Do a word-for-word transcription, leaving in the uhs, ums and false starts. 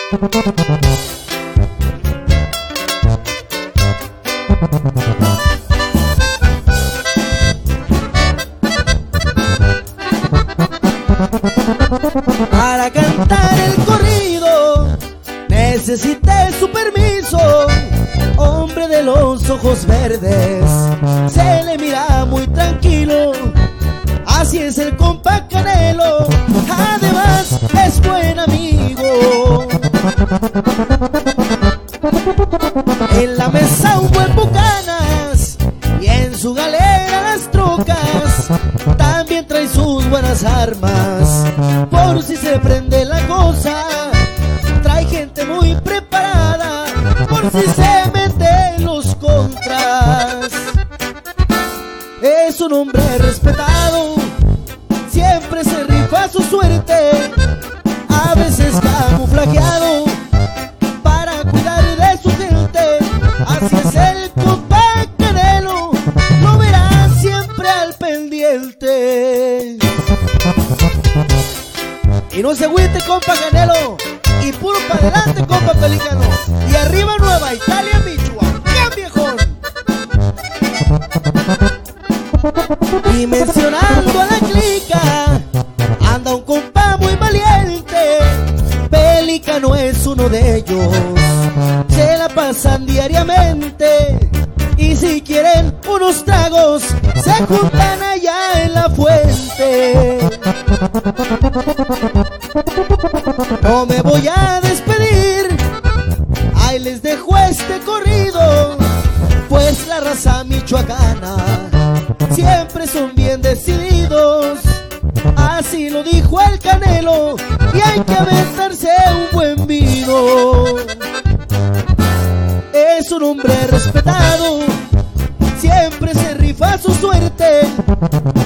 Para cantar el corrido necesité su permiso. Hombre de los ojos verdes, se le mira muy tranquilo. Así es el compa Canelo, además es buen amigo. En la mesa un buen bucanas y en su galera las trocas. También trae sus buenas armas por si se prende la cosa. Trae gente muy preparada por si se meten los contras. Es un hombre respetado, siempre se rifa su suerte, a veces camuflajeado para cuidar de su gente. Así es el compa Canelo, lo verás siempre al pendiente. Y no se agüite, compa Canelo, y puro para adelante, compa Pelícano. Y arriba Nueva Italia, Michoacán, viejón. Y mencionando a la clica, anda un compa muy valiente. Pelícano es uno de ellos, se la pasan diariamente. Y si quieren unos tragos, se juntan allá en la fuente. No me voy a despedir, ahí les dejo este corrido, pues la raza michoacana siempre son bien decididos. Así lo dijo el Canelo, y hay que aventarse un buen vino. Es un hombre respetado, siempre se rifa su suerte,